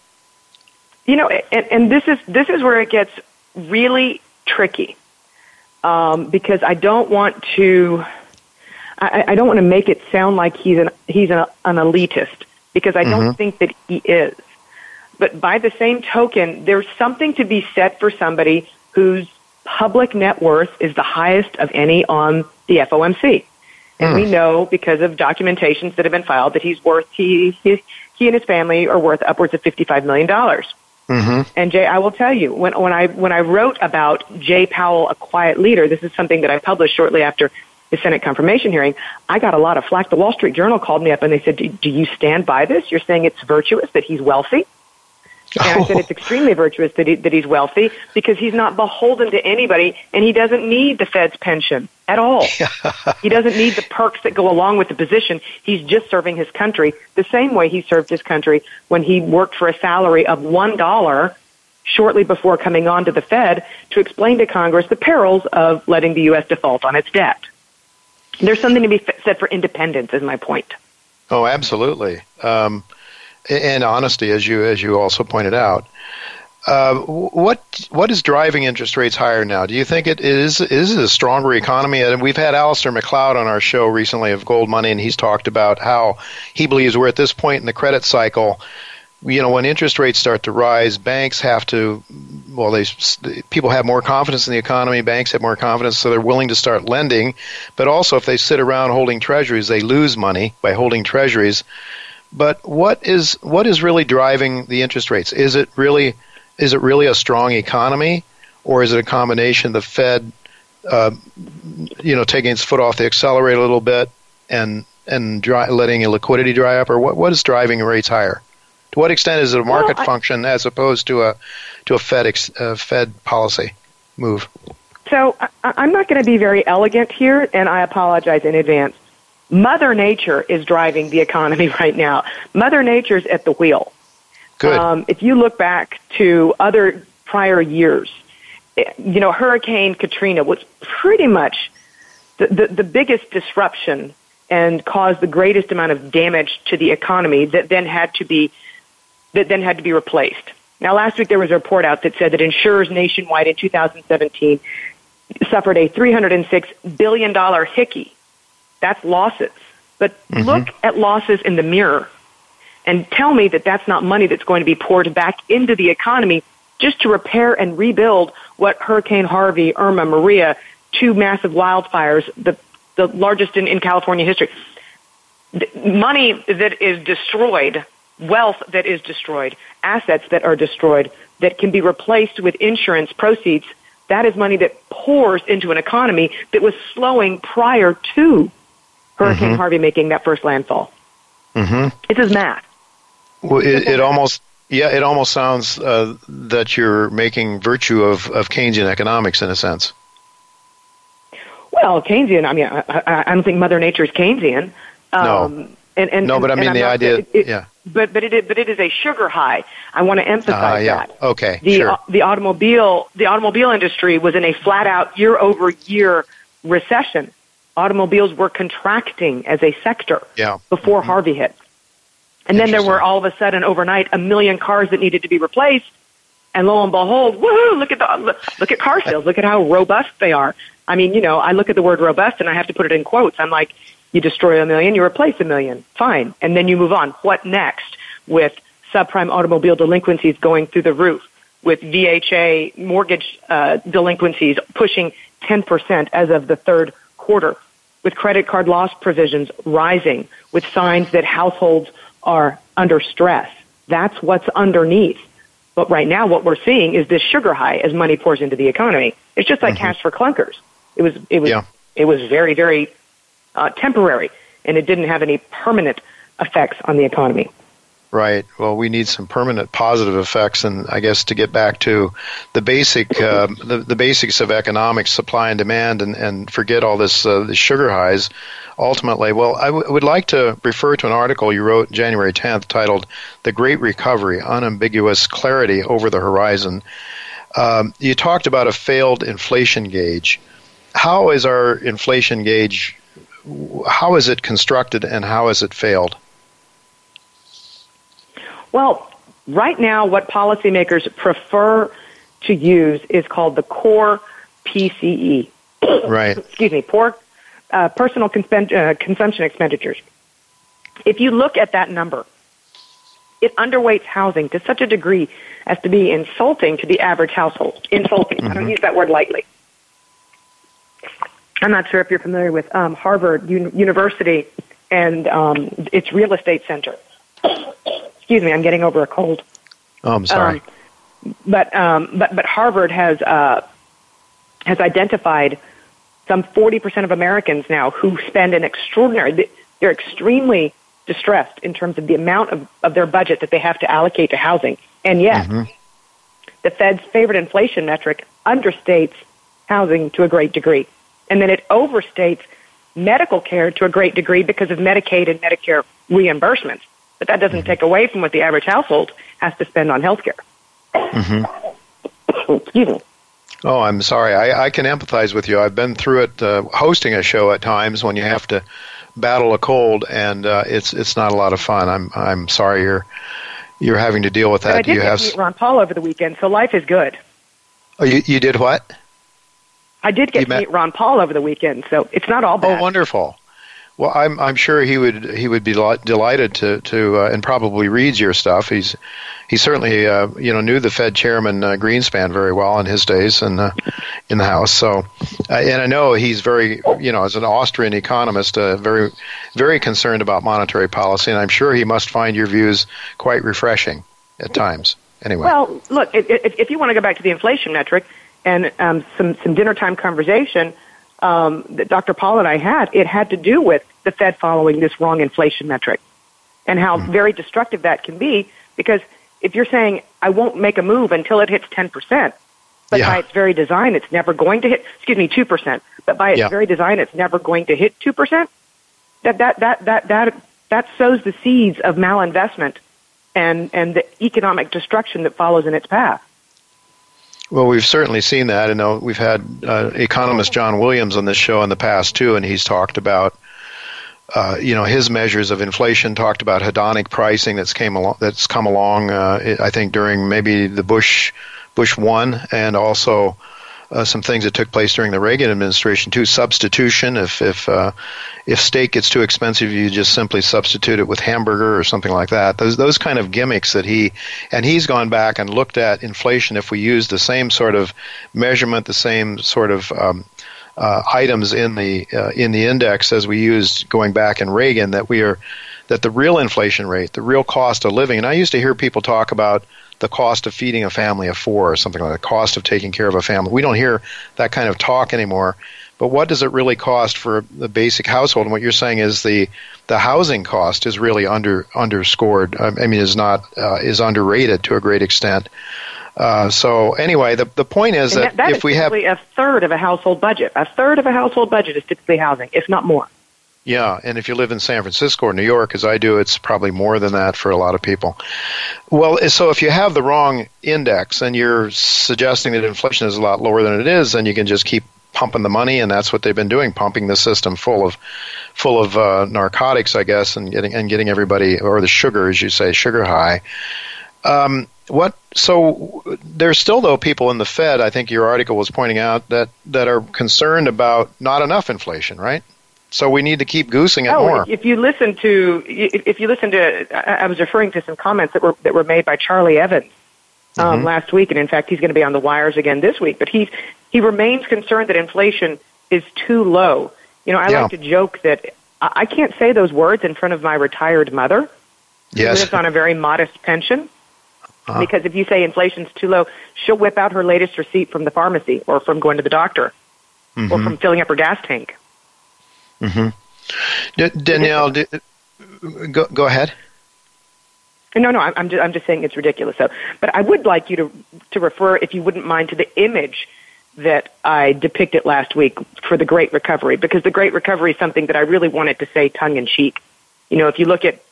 And this is where it gets really tricky, because I don't want to make it sound like he's an elitist, because I don't think that he is. But by the same token, there's something to be said for somebody whose public net worth is the highest of any on the FOMC. And we know, because of documentations that have been filed, that he and his family are worth upwards of $55 million. And Jay, I will tell you, when I wrote about Jay Powell, a quiet leader, this is something that I published shortly after the Senate confirmation hearing, I got a lot of flack. The Wall Street Journal called me up and they said, do you stand by this? You're saying it's virtuous that he's wealthy? And I said it's extremely virtuous that he's wealthy, because he's not beholden to anybody, and he doesn't need the Fed's pension at all. He doesn't need the perks that go along with the position. He's just serving his country the same way he served his country when he worked for a salary of $1 shortly before coming on to the Fed to explain to Congress the perils of letting the U.S. default on its debt. There's something to be said for independence, is my point. Oh, absolutely. And honesty, as you also pointed out. What is driving interest rates higher now? Do you think it is a stronger economy? And we've had Alistair McLeod on our show recently of Gold Money, and he's talked about how he believes we're at this point in the credit cycle. When interest rates start to rise, banks have to, people have more confidence in the economy, banks have more confidence, so they're willing to start lending. But also, if they sit around holding treasuries, they lose money by holding treasuries. But what is really driving the interest rates? Is it really a strong economy, or is it a combination of the Fed, taking its foot off the accelerator a little bit and letting liquidity dry up, or what is driving rates higher? To what extent is it a market function as opposed to a Fed policy move? So I'm not going to be very elegant here, and I apologize in advance. Mother Nature is driving the economy right now. Mother Nature's at the wheel. Good. If you look back to other prior years, Hurricane Katrina was pretty much the biggest disruption and caused the greatest amount of damage to the economy that then had to be replaced. Now, last week there was a report out that said that insurers nationwide in 2017 suffered a $306 billion hickey. That's losses. But look at losses in the mirror and tell me that that's not money that's going to be poured back into the economy just to repair and rebuild what Hurricane Harvey, Irma, Maria, two massive wildfires, the largest in California history. Money that is destroyed, wealth that is destroyed, assets that are destroyed, that can be replaced with insurance proceeds, that is money that pours into an economy that was slowing prior to Hurricane Harvey making that first landfall. It's his math. Well, it almost sounds that you're making virtue of Keynesian economics in a sense. Well, Keynesian, I don't think Mother Nature is Keynesian. No. but I mean the idea. But it is a sugar high. I want to emphasize that. Okay. The automobile industry was in a flat out year-over-year recession. Automobiles were contracting as a sector before Harvey hit. And then there were all of a sudden overnight 1 million cars that needed to be replaced. And lo and behold, woohoo, look at car sales. Look at how robust they are. I mean, I look at the word robust and I have to put it in quotes. I'm like, you destroy 1 million, you replace 1 million. Fine. And then you move on. What next? With subprime automobile delinquencies going through the roof, with VHA mortgage delinquencies pushing 10% as of the third quarter, with credit card loss provisions rising, with signs that households are under stress. That's what's underneath. But right now what we're seeing is this sugar high as money pours into the economy. It's just like cash for clunkers. It was very, very temporary, and it didn't have any permanent effects on the economy. Right. Well, we need some permanent positive effects, and I guess to get back to the basic, the basics of economics, supply and demand, and forget all this the sugar highs. Ultimately, well, I would like to refer to an article you wrote January 10th titled "The Great Recovery: Unambiguous Clarity Over the Horizon." You talked about a failed inflation gauge. How is our inflation gauge? How is it constructed, and how has it failed? Well, right now, what policymakers prefer to use is called the core PCE. Right. Excuse me, personal consumption expenditures. If you look at that number, it underweights housing to such a degree as to be insulting to the average household. Insulting. I don't use that word lightly. I'm not sure if you're familiar with Harvard University and its real estate center. Excuse me, I'm getting over a cold. Oh, I'm sorry. But Harvard has identified some 40% of Americans now who spend an they're extremely distressed in terms of the amount of their budget that they have to allocate to housing. And yet, the Fed's favorite inflation metric understates housing to a great degree. And then it overstates medical care to a great degree because of Medicaid and Medicare reimbursements. But that doesn't take away from what the average household has to spend on health care. Excuse me. Oh, I'm sorry. I can empathize with you. I've been through it hosting a show at times when you have to battle a cold, and it's not a lot of fun. I'm sorry you're having to deal with that. But I did get to meet Ron Paul over the weekend, so life is good. Oh, you did what? I did get to meet Ron Paul over the weekend, so it's not all bad. Oh, wonderful. Well, I'm sure he would be delighted to and probably reads your stuff. He certainly knew the Fed chairman Greenspan very well in his days in the House. So and I know he's very as an Austrian economist very very concerned about monetary policy, and I'm sure he must find your views quite refreshing at times. Anyway. Well, look, if you want to go back to the inflation metric and some dinner time conversation that Dr. Paul and I had, it had to do with the Fed following this wrong inflation metric and how very destructive that can be, because if you're saying, I won't make a move until it hits 10%, but by its very design, it's never going to hit, 2%, but by its very design, it's never going to hit 2%, that sows the seeds of malinvestment and the economic destruction that follows in its path. Well, we've certainly seen that. I know we've had economist John Williams on this show in the past too, and he's talked about his measures of inflation. Talked about hedonic pricing that's come along. I think during maybe the Bush 1, and also some things that took place during the Reagan administration too. Substitution. If steak gets too expensive, you just simply substitute it with hamburger or something like that. Those kind of gimmicks that he's gone back and looked at inflation. If we use the same sort of measurement, the same sort of items in the index as we used going back in Reagan, that the real inflation rate, the real cost of living. And I used to hear people talk about the cost of feeding a family of 4 or something like that, the cost of taking care of a family. We don't hear that kind of talk anymore. But what does it really cost for the basic household? And what you're saying is the housing cost is really underscored. Is underrated to a great extent. So anyway, the point is that if we have a third of a household budget, is typically housing, if not more. Yeah, and if you live in San Francisco or New York, as I do, it's probably more than that for a lot of people. Well, so if you have the wrong index and you're suggesting that inflation is a lot lower than it is, then you can just keep pumping the money, and that's what they've been doing, pumping the system full of narcotics, I guess, and getting everybody, or the sugar, as you say, sugar high. So there's still, though, people in the Fed, I think your article was pointing out, that are concerned about not enough inflation, right? So we need to keep goosing it more. If you listen to, I was referring to some comments that were made by Charlie Evans last week, and in fact, he's going to be on the wires again this week. But he remains concerned that inflation is too low. You know, I like to joke that I can't say those words in front of my retired mother, who lives on a very modest pension. Because if you say inflation's too low, she'll whip out her latest receipt from the pharmacy, or from going to the doctor, or from filling up her gas tank. Danielle, go ahead. No, I'm just saying it's ridiculous. So, but I would like you to refer, if you wouldn't mind, to the image that I depicted last week for the Great Recovery, because the Great Recovery is something that I really wanted to say tongue in cheek. You know, if you look at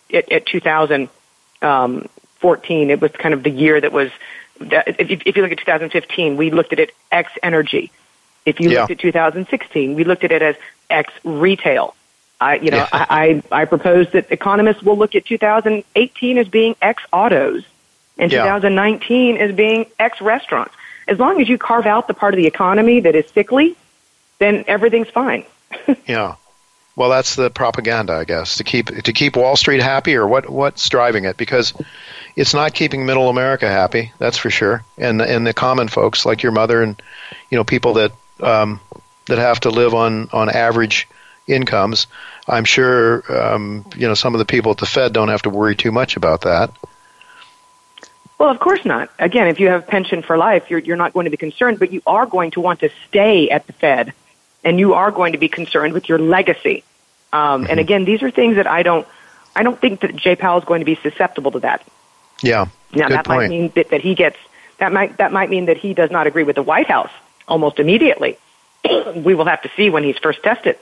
2014, it was kind of the year that was. If you look at 2015, we looked at it X energy. If you looked at 2016, we looked at it as X retail. I propose that economists will look at 2018 as being X autos and 2019 as being X restaurants. As long as you carve out the part of the economy that is sickly, then everything's fine. Yeah. Well, that's the propaganda, I guess, to keep Wall Street happy, or what's driving it, because it's not keeping middle America happy, that's for sure, and the common folks like your mother and people that have to live on average incomes. I'm sure some of the people at the Fed don't have to worry too much about that. Well, of course not. Again, if you have pension for life, you're not going to be concerned, but you are going to want to stay at the Fed, and you are going to be concerned with your legacy. And again, these are things that I don't think that Jay Powell is going to be susceptible to that. Yeah. Now that might mean that he gets that might mean that he does not agree with the White House almost immediately. We will have to see when he's first tested.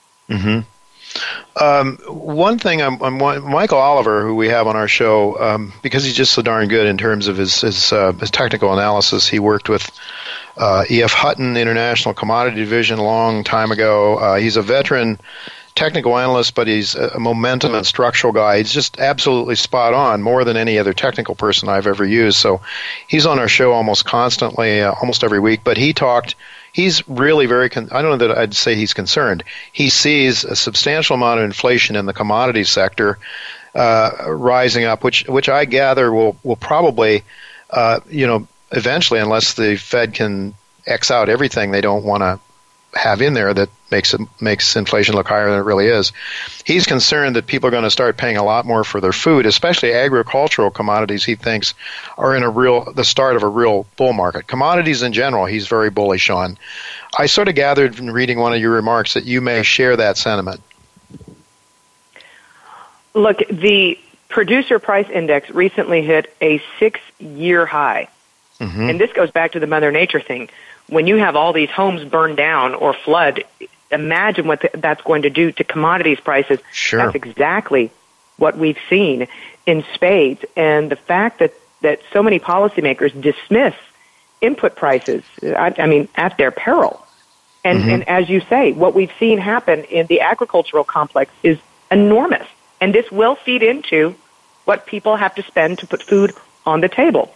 One thing, Michael Oliver, who we have on our show, because he's just so darn good in terms of his technical analysis. He worked with E.F. Hutton International Commodity Division a long time ago. He's a veteran technical analyst, but he's a momentum and structural guy. He's just absolutely spot on, more than any other technical person I've ever used. So he's on our show almost constantly, almost every week. But he's really very, I don't know that I'd say he's concerned. He sees a substantial amount of inflation in the commodity sector rising up, which I gather will probably, eventually, unless the Fed can X out everything they don't want to have in there that makes inflation look higher than it really is. He's concerned that people are going to start paying a lot more for their food, especially agricultural commodities. He thinks are in the start of a real bull market. Commodities in general, he's very bullish on. I sort of gathered from reading one of your remarks that you may share that sentiment. Look, the producer price index recently hit a 6-year high. And this goes back to the Mother Nature thing. When you have all these homes burned down or flood, imagine what that's going to do to commodities prices. Sure. That's exactly what we've seen in spades. And the fact that so many policymakers dismiss input prices, at their peril. And as you say, what we've seen happen in the agricultural complex is enormous. And this will feed into what people have to spend to put food on the table.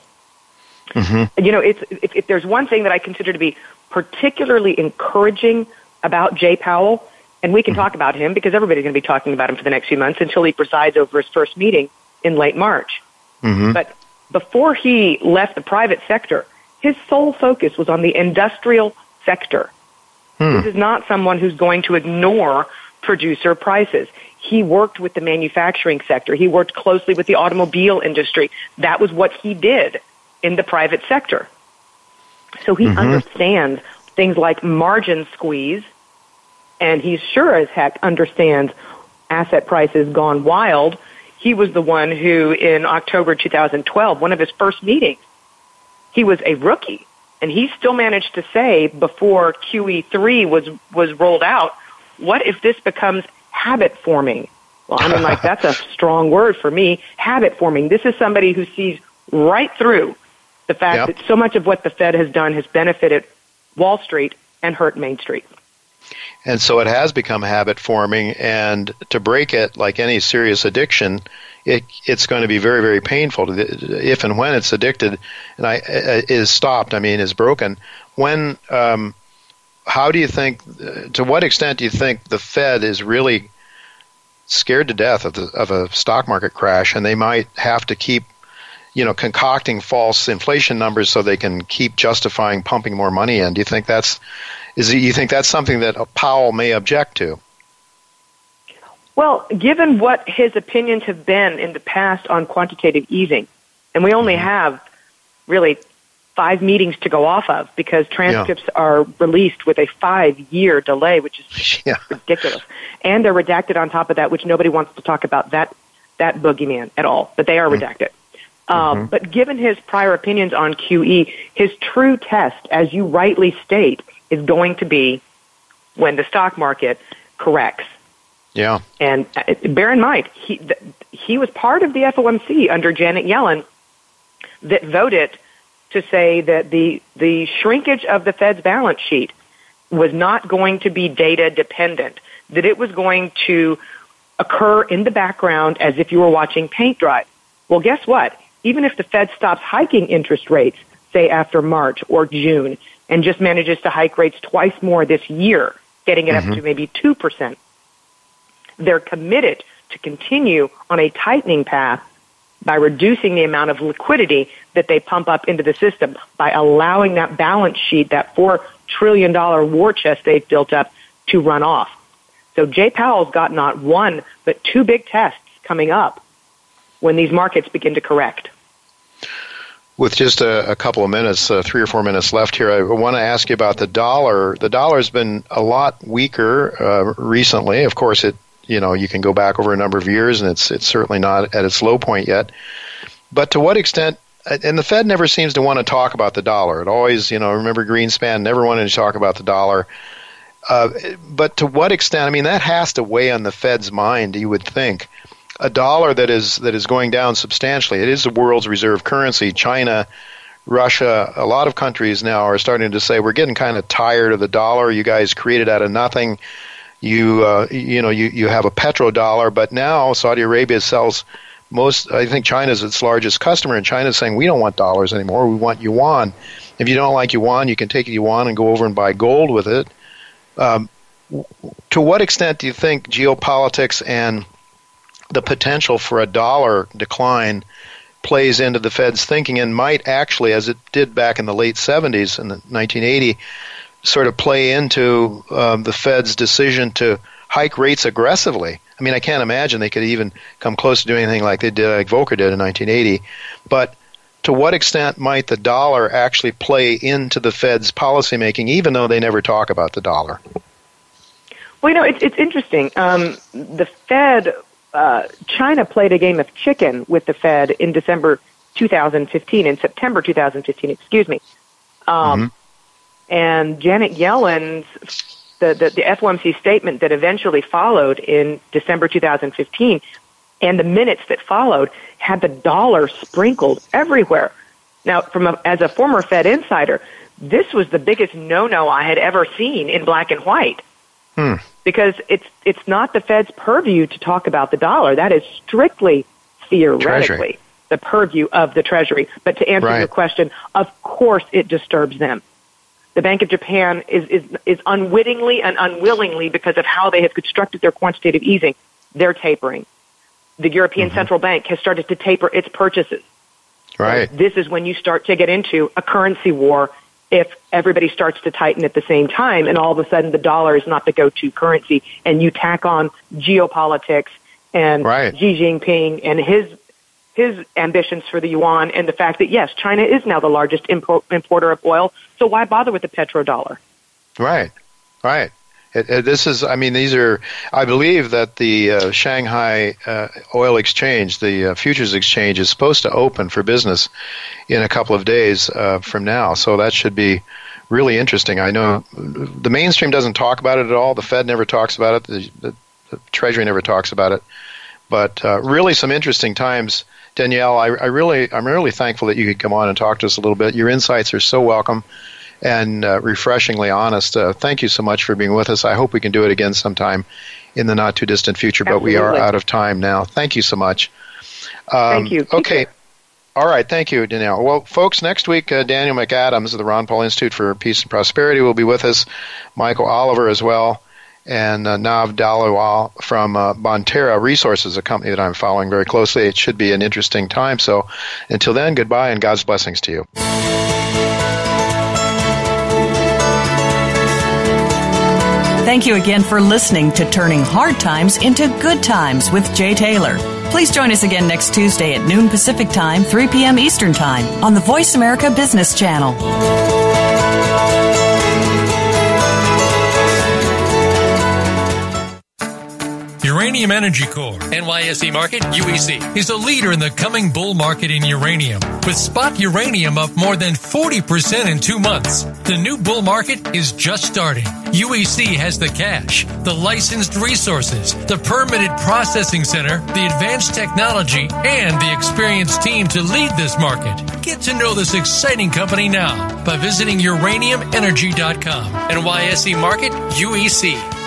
If there's one thing that I consider to be particularly encouraging about Jay Powell, and we can talk about him because everybody's going to be talking about him for the next few months until he presides over his first meeting in late March. But before he left the private sector, his sole focus was on the industrial sector. This is not someone who's going to ignore producer prices. He worked with the manufacturing sector. He worked closely with the automobile industry. That was what he did in the private sector. So he understands things like margin squeeze, and he sure as heck understands asset prices gone wild. He was the one who, in October 2012, one of his first meetings, he was a rookie, and he still managed to say before QE3 was rolled out, what if this becomes habit forming. Well, I mean, like, that's a strong word for me, habit forming. This is somebody who sees right through the fact that so much of what the Fed has done has benefited Wall Street and hurt Main Street. And so it has become habit forming, and to break it, like any serious addiction, it's going to be very, very painful if and when it's addicted and is stopped. I mean, is broken. When, how do you think? To what extent do you think the Fed is really scared to death of a stock market crash, and they might have to keep, concocting false inflation numbers so they can keep justifying pumping more money in? Do you think you think that's something that Powell may object to? Well, given what his opinions have been in the past on quantitative easing, and we only have really 5 meetings to go off of because transcripts are released with a 5-year delay, which is ridiculous. And they're redacted on top of that, which nobody wants to talk about that boogeyman at all, but they are redacted. But given his prior opinions on QE, his true test, as you rightly state, is going to be when the stock market corrects. Yeah. And bear in mind, he was part of the FOMC under Janet Yellen that voted to say that the shrinkage of the Fed's balance sheet was not going to be data dependent, that it was going to occur in the background as if you were watching paint dry. Well, guess what? Even if the Fed stops hiking interest rates, say after March or June, and just manages to hike rates twice more this year, getting it up to maybe 2%, they're committed to continue on a tightening path by reducing the amount of liquidity that they pump up into the system, by allowing that balance sheet, that $4 trillion war chest they've built up, to run off. So Jay Powell's got not one, but 2 big tests coming up when these markets begin to correct. With just a couple of minutes, 3 or 4 minutes left here, I want to ask you about the dollar. The dollar's been a lot weaker recently. Of course, you can go back over a number of years, and it's certainly not at its low point yet. But to what extent, and the Fed never seems to want to talk about the dollar. It always, remember Greenspan never wanted to talk about the dollar. But to what extent, I mean, that has to weigh on the Fed's mind, you would think. A dollar that is going down substantially. It is the world's reserve currency. China, Russia, a lot of countries now are starting to say, we're getting kind of tired of the dollar. You guys created out of nothing. You have a petrodollar, but now Saudi Arabia sells I think China's its largest customer, and China's saying, we don't want dollars anymore, we want yuan. If you don't like yuan, you can take yuan and go over and buy gold with it. To what extent do you think geopolitics and the potential for a dollar decline plays into the Fed's thinking, and might actually, as it did back in the late 70s in 1980, sort of play into the Fed's decision to hike rates aggressively? I mean, I can't imagine they could even come close to doing anything like Volcker did in 1980. But to what extent might the dollar actually play into the Fed's policymaking, even though they never talk about the dollar? Well, it's interesting. The Fed, China played a game of chicken with the Fed in September 2015, And Janet Yellen's, the FOMC statement that eventually followed in December 2015, and the minutes that followed had the dollar sprinkled everywhere. Now, as a former Fed insider, this was the biggest no-no I had ever seen in black and white. Because it's not the Fed's purview to talk about the dollar. That is strictly, theoretically, the purview of the Treasury. But to answer your question, of course it disturbs them. The Bank of Japan is unwittingly and unwillingly, because of how they have constructed their quantitative easing, they're tapering. The European Central Bank has started to taper its purchases. Right. So this is when you start to get into a currency war if everybody starts to tighten at the same time, and all of a sudden the dollar is not the go-to currency, and you tack on geopolitics and Xi Jinping and his ambitions for the yuan, and the fact that, yes, China is now the largest importer of oil, so why bother with the petrodollar? Right. I believe that the Shanghai Oil Exchange, the futures exchange, is supposed to open for business in a couple of days from now, so that should be really interesting. I know the mainstream doesn't talk about it at all. The Fed never talks about it. Treasury never talks about it. But really some interesting times. Danielle, I'm really thankful that you could come on and talk to us a little bit. Your insights are so welcome and refreshingly honest. Thank you so much for being with us. I hope we can do it again sometime in the not-too-distant future, Absolutely. But we are out of time now. Thank you so much. Thank you. Okay. All right. Thank you, Danielle. Well, folks, next week, Daniel McAdams of the Ron Paul Institute for Peace and Prosperity will be with us, Michael Oliver as well, and Nav Dhaliwal from Bonterra Resources, a company that I'm following very closely. It should be an interesting time. So until then, goodbye and God's blessings to you. Thank you again for listening to Turning Hard Times into Good Times with Jay Taylor. Please join us again next Tuesday at noon Pacific Time, 3 p.m. Eastern Time on the Voice America Business Channel. Uranium Energy Corps, NYSE market, UEC, is a leader in the coming bull market in uranium. With spot uranium up more than 40% in 2 months, the new bull market is just starting. UEC has the cash, the licensed resources, the permitted processing center, the advanced technology, and the experienced team to lead this market. Get to know this exciting company now by visiting uraniumenergy.com. NYSE market, UEC.